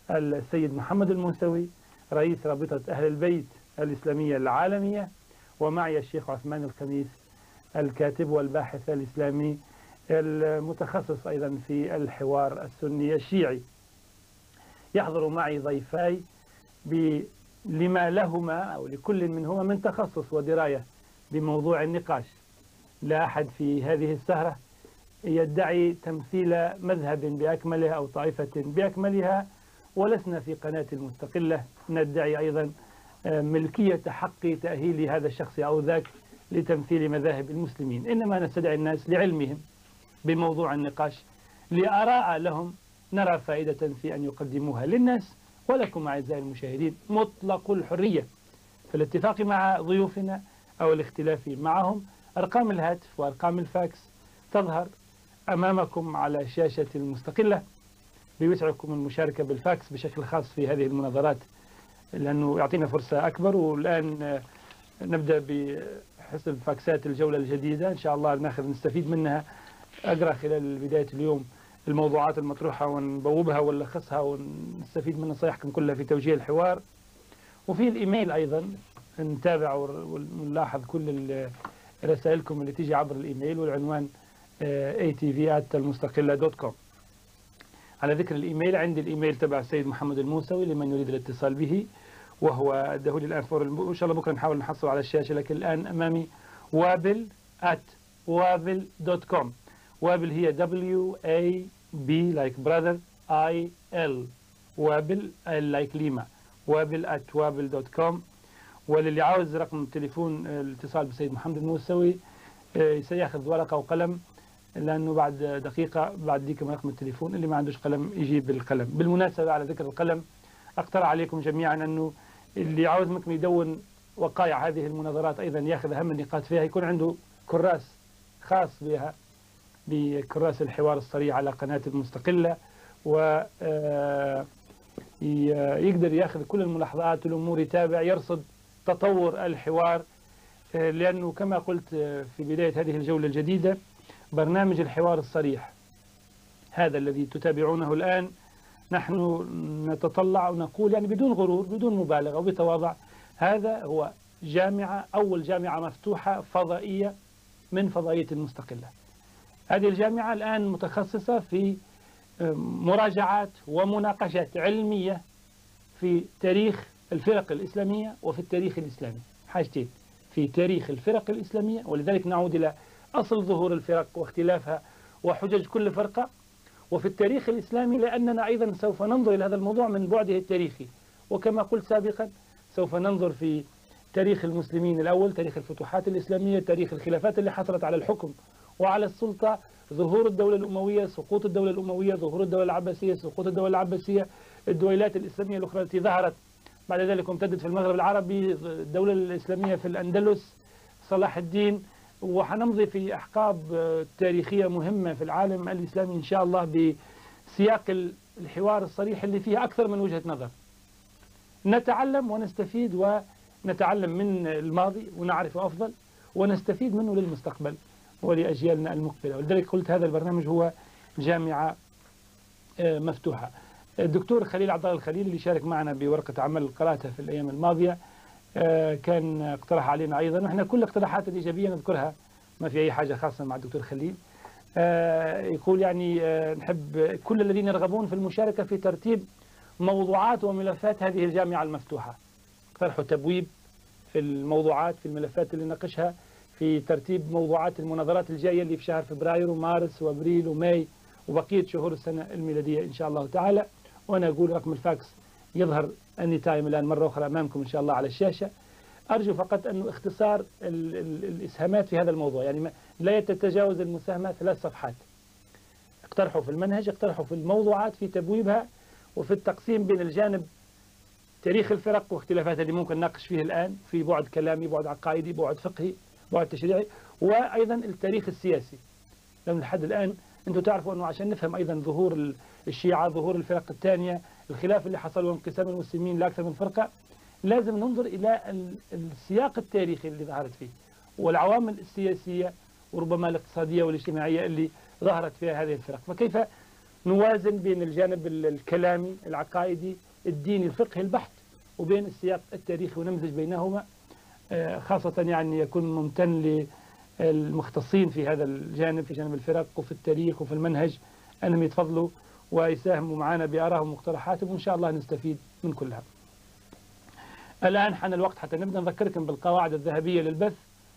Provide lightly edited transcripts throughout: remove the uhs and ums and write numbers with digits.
السيد محمد الموسوي رئيس رابطة أهل البيت الإسلامية العالمية، ومعي الشيخ عثمان الخميس الكاتب والباحث الإسلامي المتخصص أيضا في الحوار السني الشيعي. يحضر معي ضيفاي لما لهما أو لكل منهما من تخصص ودراية بموضوع النقاش. لا أحد في هذه السهرة يدعي تمثيل مذهب بأكمله أو طائفة بأكملها، ولسنا في قناة المستقلة ندعي أيضا ملكية حق تأهيل هذا الشخص أو ذاك لتمثيل مذاهب المسلمين، إنما نستدعي الناس لعلمهم بموضوع النقاش، لآراء لهم نرى فائدة في أن يقدموها للناس ولكم أعزائي المشاهدين مطلق الحرية في الاتفاق مع ضيوفنا أو الاختلاف معهم. أرقام الهاتف وأرقام الفاكس تظهر أمامكم على شاشة المستقلة. بيسعدكم المشاركة بالفاكس بشكل خاص في هذه المناظرات لأنه يعطينا فرصة أكبر. والآن نبدأ بحسب فاكسات الجولة الجديدة إن شاء الله نستفيد منها. أقرأ خلال بداية اليوم الموضوعات المطروحة ونبوبها ونلخصها ونستفيد من نصائحكم كلها في توجيه الحوار. وفي الإيميل أيضا نتابع ونلاحظ كل رسائلكم اللي تيجي عبر الإيميل، والعنوان atv@المستقلة.com. على ذكر الإيميل، عندي الإيميل تبع السيد محمد الموسوي لمن يريد الاتصال به، وهو اداه لي الآن إن شاء الله بكرة نحاول نحصل على الشاشة، لكن الآن أمامي wabil@wabil.com. وابل هي WAB like brother IL، وابل like ليما، wabil@wabil.com. وللي عاوز رقم التليفون الاتصال بالسيد محمد الموسوي سيأخذ ورقة وقلم، لأنه بعد دقيقة بعد ديكم رقم التليفون. اللي ما عندوش قلم يجيب بالقلم. بالمناسبة على ذكر القلم، أقترح عليكم جميعا أنه اللي عاوز منكم يدون وقائع هذه المناظرات أيضا يأخذ أهم النقاط فيها، يكون عنده كراس خاص بها بكراس الحوار الصريح على قناة المستقلة، ويقدر يأخذ كل الملاحظات والأمور، يتابع يرصد تطور الحوار. لأنه كما قلت في بداية هذه الجولة الجديدة، برنامج الحوار الصريح هذا الذي تتابعونه الآن، نحن نتطلع ونقول يعني بدون غرور بدون مبالغة وبتواضع، هذا هو أول جامعة مفتوحة فضائية من فضائية المستقلة. هذه الجامعة الآن متخصصة في مراجعات ومناقشات علمية في تاريخ الفرق الإسلامية وفي التاريخ الإسلامي، حاجتين، في تاريخ الفرق الإسلامية، ولذلك نعود إلى أصل ظهور الفرق واختلافها وحجج كل فرقة، وفي التاريخ الإسلامي لأننا أيضا سوف ننظر إلى هذا الموضوع من بعده التاريخي. وكما قلت سابقا سوف ننظر في تاريخ المسلمين الأول، تاريخ الفتوحات الإسلامية، تاريخ الخلافات اللي حصلت على الحكم وعلى السلطة، ظهور الدولة الأموية، سقوط الدولة الأموية، ظهور الدولة العباسية، سقوط الدولة العباسية، الدويلات الإسلامية الأخرى التي ظهرت بعد ذلك وامتدت في المغرب العربي، الدولة الإسلامية في الأندلس، صلاح الدين. وحنمضي في أحقاب تاريخية مهمة في العالم الإسلامي إن شاء الله بسياق الحوار الصريح اللي فيه أكثر من وجهة نظر. نتعلم ونستفيد ونتعلم من الماضي ونعرف أفضل ونستفيد منه للمستقبل ولأجيالنا المقبلة. ولذلك قلت هذا البرنامج هو جامعة مفتوحة. الدكتور خليل عبد الله الخليل اللي شارك معنا بورقة عمل قرأتها في الأيام الماضية كان اقترح علينا أيضا، وإحنا كل الاقتراحات الإيجابية نذكرها، ما في أي حاجة خاصة مع الدكتور خليل. يقول يعني نحب كل الذين يرغبون في المشاركة في ترتيب موضوعات وملفات هذه الجامعة المفتوحة، اقترحوا تبويب في الموضوعات في الملفات اللي نناقشها، في ترتيب موضوعات المناظرات الجاية اللي في شهر فبراير ومارس وابريل وماي وبقية شهور السنة الميلادية إن شاء الله تعالى. وأنا أقول رقم الفاكس يظهر أني تايم الآن مرة أخرى أمامكم إن شاء الله على الشاشة. أرجو فقط أنه اختصار الإسهامات في هذا الموضوع، يعني لا تتجاوز المساهمة 3 صفحات. اقترحوا في المنهج، اقترحوا في الموضوعات في تبويبها، وفي التقسيم بين الجانب تاريخ الفرق واختلافاتها اللي ممكن نناقش فيه الآن في بعد كلامي، بعد عقائدي، بعد فقهي، بعد تشريعي، وأيضا التاريخ السياسي. لأن لحد الآن أنتم تعرفوا أنه عشان نفهم أيضا ظهور الشيعة، ظهور الفرق الثانية، الخلاف اللي حصل وانقسام المسلمين لأكثر من فرقة، لازم ننظر إلى السياق التاريخي اللي ظهرت فيه والعوامل السياسية وربما الاقتصادية والاجتماعية اللي ظهرت فيها هذه الفرق. فكيف نوازن بين الجانب الكلامي العقائدي الديني الفقهي البحت وبين السياق التاريخي ونمزج بينهما، خاصة يعني يكون ممتن للمختصين في هذا الجانب، في جانب الفرق وفي التاريخ وفي المنهج، أنهم يتفضلوا ويساهموا معنا بآرائهم ومقترحاتهم، وإن شاء الله نستفيد من كلها. الآن حان الوقت حتى نبدأ نذكركم بالقواعد الذهبية للبث.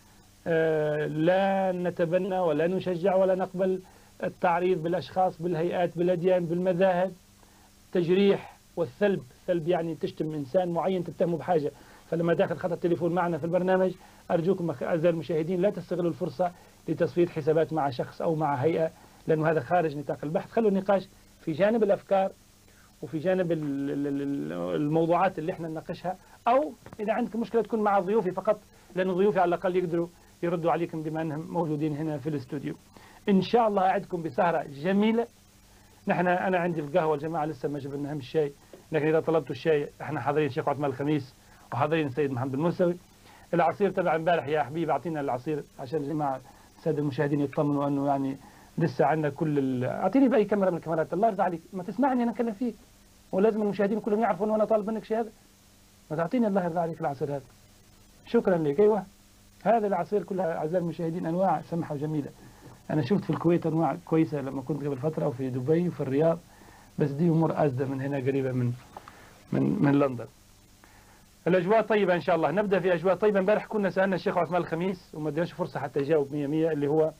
لا نتبنى ولا نشجع ولا نقبل التعريض بالأشخاص، بالهيئات، بالأديان، بالمذاهب، تجريح والثلب. ثلب يعني تشتم إنسان معين تتهمه بحاجة. فلما داخل خط التليفون معنا في البرنامج، أرجوكم أعزائي المشاهدين لا تستغلوا الفرصة لتصفية حسابات مع شخص أو مع هيئة، لأنه هذا خارج نطاق البحث. خلوا النقاش في جانب الأفكار وفي جانب الموضوعات اللي احنا نناقشها، أو إذا عندكم مشكلة تكون مع ضيوفي فقط، لأن ضيوفي على الأقل يقدروا يردوا عليكم بما أنهم موجودين هنا في الاستوديو. إن شاء الله أعدكم بسهرة جميلة. أنا عندي القهوة، الجماعة لسه ما جبنا الشاي، لكن إذا طلبتوا الشاي احنا حاضرين، الشيخ عثمان الخميس وحاضرين السيد محمد الموسوي. العصير تبع امبارح يا حبيبي، أعطينا العصير عشان الجماعة السادة المشاهدين يطمنوا أنه يعني لسه عندنا كل أعطيني بأي كاميرا من الكاميرات، الله يرضى عليك، ما تسمعني أنا أتكلم فيك، ولازم المشاهدين كلهم يعرفوا أنه أنا طالب منك شيء. هذا ما تعطيني الله يرضى عليك العصير هذا. شكرا لك. أيوه هذا العصير كلها أعزائي المشاهدين أنواع سمحة وجميلة. أنا شفت في الكويت أنواع كويسة لما كنت قبل فترة، وفي دبي وفي الرياض، بس دي أمور أزدى من هنا قريبة من لندن. الأجواء طيبة إن شاء الله. نبدأ في أجواء طيبة. امبارح كنا سألنا الشيخ عثمان الخميس وما اديناش فرصة حتى يجاوب 100 اللي هو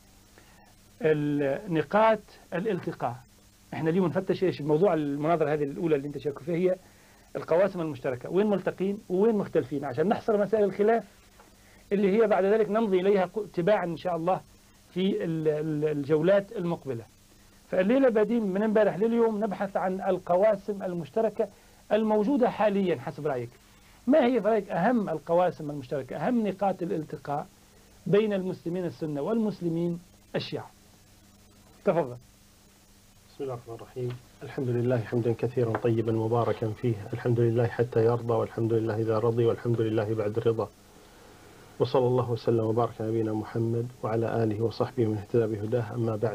نقاط الالتقاء. احنا اليوم نفتش ايش موضوع المناظرة هذه الأولى اللي انت شاركوا فيها، هي القواسم المشتركة، وين ملتقين وين مختلفين، عشان نحصر مسائل الخلاف اللي هي بعد ذلك نمضي إليها تباعا إن شاء الله في الجولات المقبلة. فالليلة بادين من امبارح لليوم نبحث عن القواسم المشتركة الموجودة حاليا. حسب رأيك ما هي في رأيك أهم القواسم المشتركة، أهم نقاط الالتقاء بين المسلمين السنة والمسلمين الشيعة؟ تفضل. بسم الله الرحمن الرحيم. الحمد لله حمدا كثيرا طيبا مباركا فيه، الحمد لله حتى يرضى، والحمد لله إذا رضي، والحمد لله بعد رضا، وصلى الله وسلم وبارك على نبينا محمد وعلى آله وصحبه من اهتدى بهداه. أما بعد،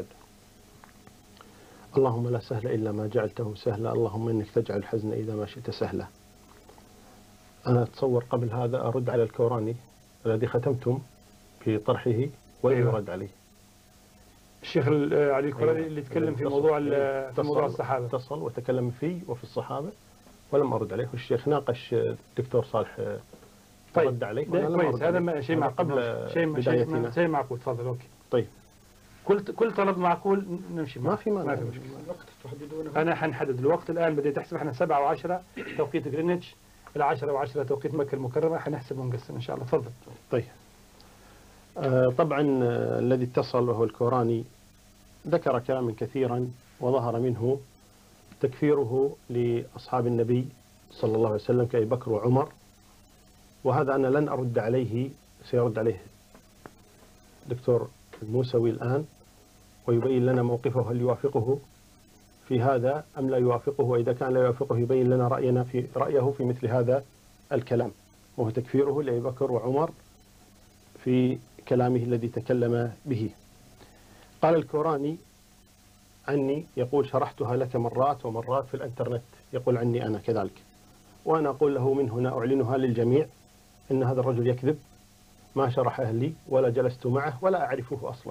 اللهم لا سهل إلا ما جعلته سهلا، اللهم إنك تجعل الحزن إذا ما شئت سهلا. أنا أتصور قبل هذا أرد على الكوراني الذي ختمتم في طرحه ويرد عليه. الشيخ علي الكوراني اللي تكلم في موضوع الصحابة، اتصل وتكلم فيه وفي الصحابة ولم أرد عليه، والشيخ ناقش الدكتور صالح طيب رد عليه. كويس، هذا شيء معقول، شيء معقول. تفضل. أوكي طيب. كل طلب معقول نمشي معه. ما في مانع. أنا حنحدد الوقت الآن. بدي تحسب احنا 7 و10 توقيت غرينتش، 10 و10 توقيت مكة المكرمة، حنحسب ونقسم إن شاء الله. تفضل. طيب. طبعا الذي اتصل وهو الكوراني ذكر كلاما كثيرا، وظهر منه تكفيره لأصحاب النبي صلى الله عليه وسلم كأبي بكر وعمر، وهذا أنا لن أرد عليه، سيرد عليه دكتور الموسوي الآن ويبين لنا موقفه، هل يوافقه في هذا أم لا يوافقه، وإذا كان لا يوافقه يبين لنا رأيه في مثل هذا الكلام، وهو تكفيره لأبي بكر وعمر في كلامه الذي تكلم به. قال الكوراني عني، يقول شرحتها لك مرات ومرات في الانترنت، يقول عني أنا كذلك، وأنا أقول له من هنا أعلنها للجميع إن هذا الرجل يكذب، ما شرحه لي ولا جلست معه ولا أعرفه أصلا،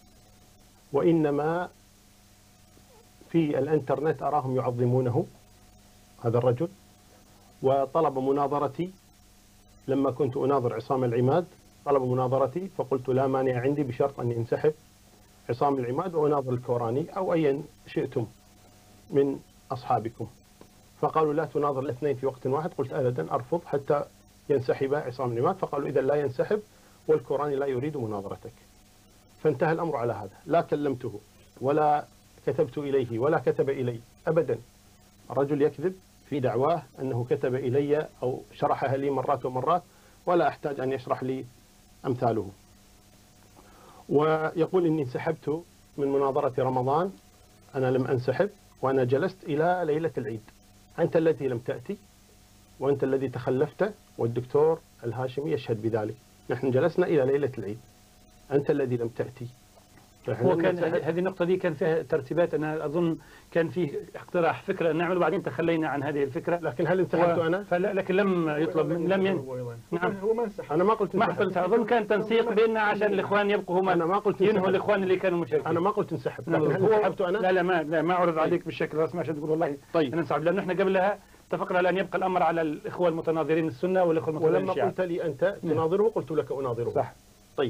وإنما في الانترنت أراهم يعظمونه هذا الرجل. وطلب مناظرتي لما كنت أناظر عصام العماد، طلب مناظرتي فقلت لا مانع عندي بشرط أن ينسحب عصام العماد وأناظر الكوراني أو أيا شئتم من أصحابكم. فقالوا لا تناظر الاثنين في وقت واحد. قلت أبدا أرفض حتى ينسحب عصام العماد. فقالوا إذا لا ينسحب والكوراني لا يريد مناظرتك. فانتهى الأمر على هذا. لا كلمته ولا كتبت إليه ولا كتب إلي أبدا. الرجل يكذب في دعواه أنه كتب إلي أو شرحها لي مرات ومرات، ولا أحتاج أن يشرح لي أمثاله. ويقول إني انسحبت من مناظرة رمضان. أنا لم أنسحب، وأنا جلست إلى ليلة العيد. أنت الذي لم تأتي وأنت الذي تخلفت، والدكتور الهاشمي يشهد بذلك. نحن جلسنا إلى ليلة العيد، أنت الذي لم تأتي. هو كان هذه النقطة دي كان فيها ترتيبات، أنا أظن كان فيه اقتراح فكرة أن نعمل وبعدين تخلينا عن هذه الفكرة. لكن هل انسحبت أنا؟ لكن لم يطلب نعم هو ما انسحب. أنا ما قلت ما قلت، أظن كان تنسيق بيننا عشان الإخوان يبقوا هم أنا ما قلت ينهوا الإخوان اللي كانوا مشاركين. أنا ما قلت انسحب، لكن هل انسحبت أنا؟ لا ما أعرض عليك بالشكل الرسمي عشان تقول والله طيب أنا انسحب، لأنه إحنا قبلها اتفقنا على أن يبقى الأمر على الإخوة المتناظرين السنة والإخوة المتناظرين ولما الشيعة. قلت لي أنت تناظره قلت لك أناظره. صح. طيب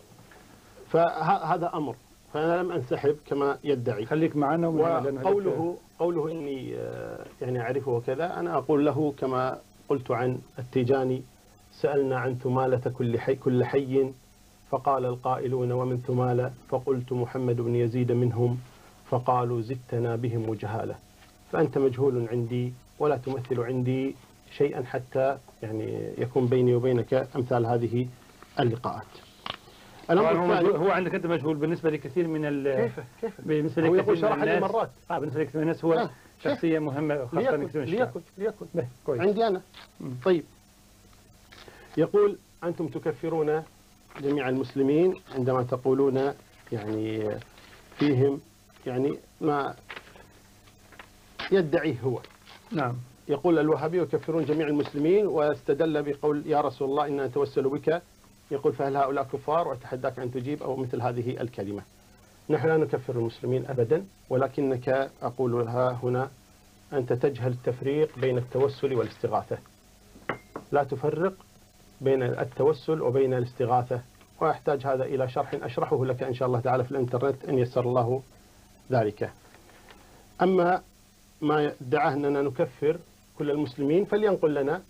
فهذا أمر، فأنا لم أنسحب كما يدعي. خليك معنا. وقوله إني يعني أعرفه وكذا، أنا أقول له كما قلت عن التيجاني: سألنا عن ثمالة كل حي فقال القائلون ومن ثمالة، فقلت محمد بن يزيد منهم، فقالوا زدتنا بهم وجهالة. فأنت مجهول عندي ولا تمثل عندي شيئا حتى يعني يكون بيني وبينك أمثال هذه اللقاءات. هو عندك أنت مجهول بالنسبة لكثير من كيف بالنسبة هو لكثير يقول من شرح لي الناس. مرات. بالنسبة لكثير من الناس هو شخصية مهمة خاصة ليكن عندي أنا. طيب يقول: أنتم تكفرون جميع المسلمين عندما تقولون يعني فيهم يعني ما يدعيه هو. نعم. يقول: الوهابي يكفرون جميع المسلمين، واستدل بقول يا رسول الله إننا نتوسل بك. يقول: فهل هؤلاء كفار؟ وأتحداك أن تجيب أو مثل هذه الكلمة. نحن لا نكفر المسلمين أبدا، ولكنك أقول لها هنا أنت تجهل التفريق بين التوسل والاستغاثة. لا تفرق بين التوسل وبين الاستغاثة، ويحتاج هذا إلى شرح أشرحه لك إن شاء الله تعالى في الإنترنت إن يسر الله ذلك. أما ما ادعاه أننا نكفر كل المسلمين، فلينقل لنا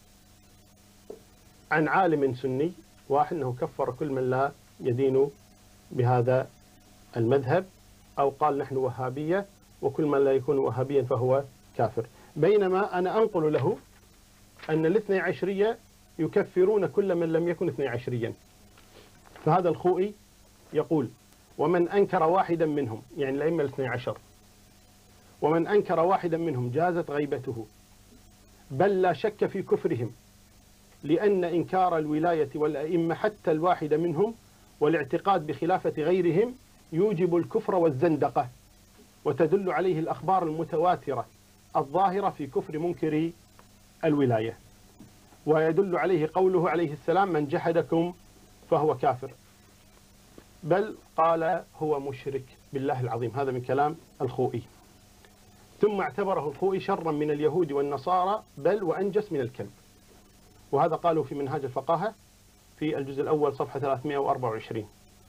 عن عالم سني واحد أنه كفر كل من لا يدين بهذا المذهب، أو قال نحن وهابية وكل من لا يكون وهابيا فهو كافر. بينما أنا أنقل له أن الاثني عشرية يكفرون كل من لم يكن اثني عشريا. فهذا الخوئي يقول: ومن أنكر واحدا منهم، يعني الأئمة الاثني عشر، ومن أنكر واحدا منهم جازت غيبته، بل لا شك في كفرهم، لأن إنكار الولاية والأئمة حتى الواحد منهم والاعتقاد بخلافة غيرهم يوجب الكفر والزندقة، وتدل عليه الأخبار المتواترة الظاهرة في كفر منكر الولاية، ويدل عليه قوله عليه السلام: من جحدكم فهو كافر، بل قال هو مشرك بالله العظيم. هذا من كلام الخوئي. ثم اعتبره الخوئي شرا من اليهود والنصارى، بل وأنجس من الكلب. وهذا قالوا في منهاج الفقاهة في الجزء الأول صفحة 324.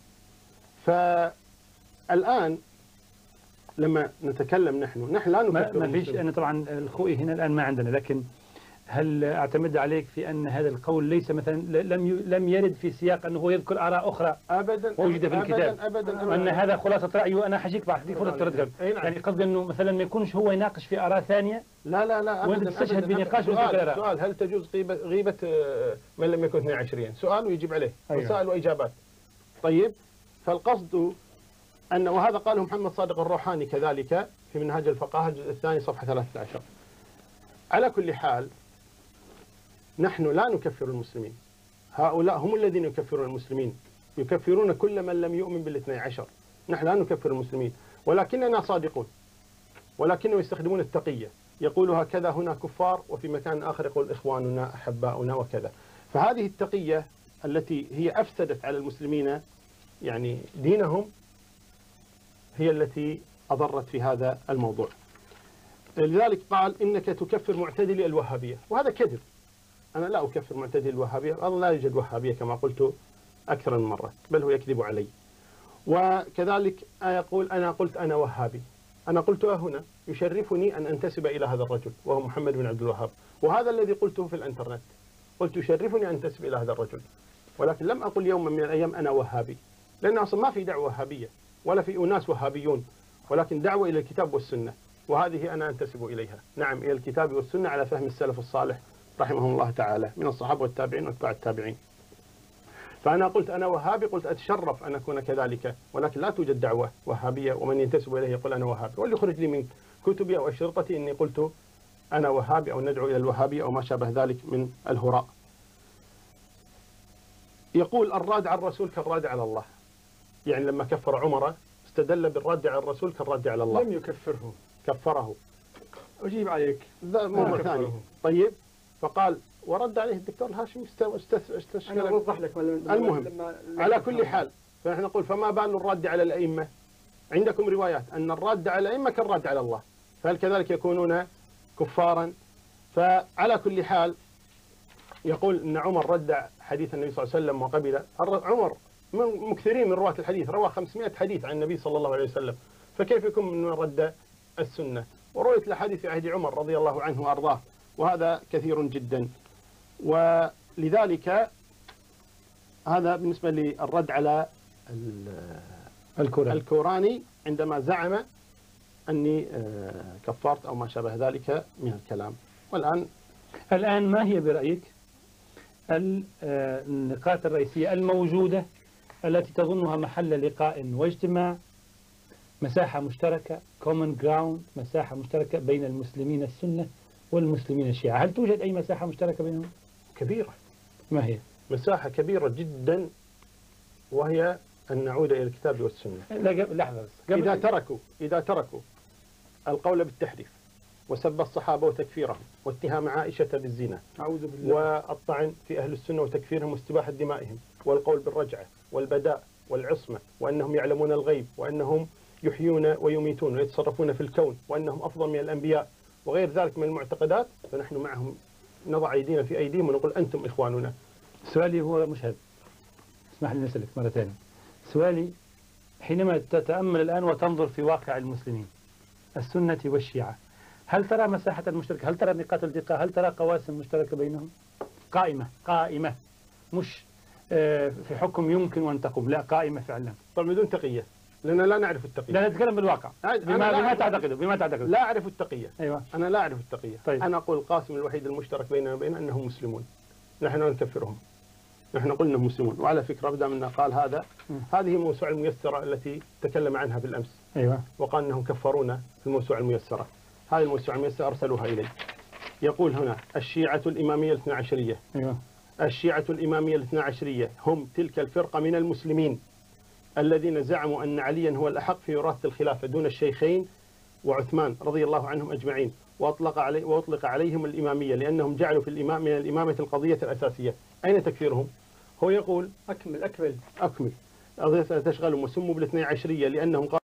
فالآن لما نتكلم نحن لا نفكر ما فيش. أنا طبعا الخوئي هنا الآن ما عندنا، لكن هل أعتمد عليك في أن هذا القول ليس مثلا لم يرد في سياق أنه هو يذكر آراء أخرى أبدا موجودة في الكتاب؟ أبدا وأن هذا خلاصة رأيه وأنا حجيك بعد فرصة ترد. يعني قصدي أنه مثلا ما يكونش هو يناقش في آراء ثانية. لا وأنت تستشهد بنقاش. سؤال: هل تجوز غيبة من لم يكن 22؟ سؤال ويجيب عليه. مسائل وإجابات. طيب، فالقصد أن وهذا قاله محمد صادق الروحاني كذلك في منهاج الفقاهة الجزء الثاني صفحة 13. على كل حال نحن لا نكفر المسلمين، هؤلاء هم الذين يكفرون المسلمين، يكفرون كل من لم يؤمن بالاثني عشر. نحن لا نكفر المسلمين، ولكننا صادقون، ولكنهم يستخدمون التقية، يقول هكذا هنا كفار، وفي مكان آخر يقول إخواننا أحباؤنا وكذا. فهذه التقية التي هي أفسدت على المسلمين يعني دينهم هي التي أضرت في هذا الموضوع. لذلك قال إنك تكفر معتدلي الوهابية، وهذا كذب. أنا لا أكفر معتدلي الوهابية، أظن لا يوجد وهابية كما قلت أكثر من مرة، بل هو يكذب علي. وكذلك يقول أنا قلت أنا وهابي. أنا قلتها هنا، يشرفني أن أنتسب إلى هذا الرجل وهو محمد بن عبد الوهاب، وهذا الذي قلته في الإنترنت. قلت يشرفني أن أنتسب إلى هذا الرجل، ولكن لم أقل يوما من الأيام أنا وهابي، لأن أصلا ما في دعوة وهابية ولا في أناس وهابيون، ولكن دعوة إلى الكتاب والسنة، وهذه أنا أنتسب إليها. نعم، إلى الكتاب والسنة على فهم السلف الصالح رحمهم الله تعالى من الصحابة والتابعين واتباع التابعين. فأنا قلت أنا وهابي، قلت أتشرف أن أكون كذلك، ولكن لا توجد دعوة وهابية ومن ينتسب إليه يقول أنا وهابي، واللي يخرج لي من كتبي أو أشرطتي إني قلت أنا وهابي أو ندعو إلى الوهابية أو ما شابه ذلك من الهراء. يقول الراد على الرسول كالراد على الله. يعني لما كفر عمر استدل بالرد على الرسول كالرد على الله. لم يكفره. كفره. أجيب عليك. مرة ثانية. طيب فقال ورد عليه الدكتور الهاشمي استشكل. أنا أوضح لك. المهم على كل حال فنحن نقول فما بال الرد على الأئمة؟ عندكم روايات أن الرد على الأئمة كالرد على الله، فهل كذلك يكونون كفارا؟ فعلى كل حال يقول أن عمر رد حديث النبي صلى الله عليه وسلم وقبل. عمر من مكثرين من رواة الحديث، روى 500 حديث عن النبي صلى الله عليه وسلم، فكيف يكون من رد السنة؟ ورويت الحديث في عهد عمر رضي الله عنه وأرضاه، وهذا كثير جدا. ولذلك هذا بالنسبة للرد على الكوراني عندما زعم أني كفرت أو ما شابه ذلك من الكلام. الآن ما هي برأيك النقاط الرئيسية الموجودة التي تظنها محل لقاء واجتماع، مساحة مشتركة common ground، مساحة مشتركة بين المسلمين السنة والمسلمين الشيعة؟ هل توجد أي مساحة مشتركة بينهم؟ كبيرة. ما هي؟ مساحة كبيرة جدا، وهي أن نعود إلى الكتاب والسنة. لحظة بس. إذا تركوا القول بالتحريف وسب الصحابة وتكفيرهم واتهام عائشة بالزنا، أعوذ بالله، والطعن في أهل السنة وتكفيرهم واستباحة دمائهم، والقول بالرجعة والبداء والعصمة، وأنهم يعلمون الغيب، وأنهم يحيون ويميتون ويتصرفون في الكون، وأنهم أفضل من الأنبياء، وغير ذلك من المعتقدات، فنحن معهم نضع أيدينا في أيديهم ونقول أنتم إخواننا. سؤالي هو مش هذا، اسمح لي نسألك مرة ثانية. سؤالي حينما تتأمل الآن وتنظر في واقع المسلمين السنة والشيعة، هل ترى مساحة المشتركة؟ هل ترى نقاط الالتقاء؟ هل ترى قواسم مشتركة بينهم؟ قائمة مش في حكم يمكن أن تقوم، لا قائمة فعلا. طيب بدون تقية، لأننا لا نعرف التقية. لا نتكلم بالواقع. بما تعتقد. لا أعرف التقية. أيوة. أنا لا أعرف التقية. طيب. أنا أقول القاسم الوحيد المشترك بيننا وبين أنهم مسلمون. نحن لا نكفرهم. نحن قلنا أنهم مسلمون. وعلى فكرة بدأ منا قال هذا، هذه الموسوعة الميسرة التي تكلم عنها بالأمس. أيوة. وقال أنهم كفرونا في الموسوعة الميسرة. هذه الموسوعة الميسرة أرسلوها إلي. يقول هنا الشيعة الإمامية الاثنى عشرية. أيوة. الشيعة الإمامية الاثنى عشرية هم تلك الفرقة من المسلمين الذين زعموا أن عليا هو الأحق في وراثة الخلافة دون الشيخين وعثمان رضي الله عنهم أجمعين، وأطلق عليهم الإمامية لأنهم جعلوا في من الإمامة القضية الأساسية. أين تكفيرهم؟ هو يقول أكمل قضية تشغلهم وسموا بالاثنى عشرية لأنهم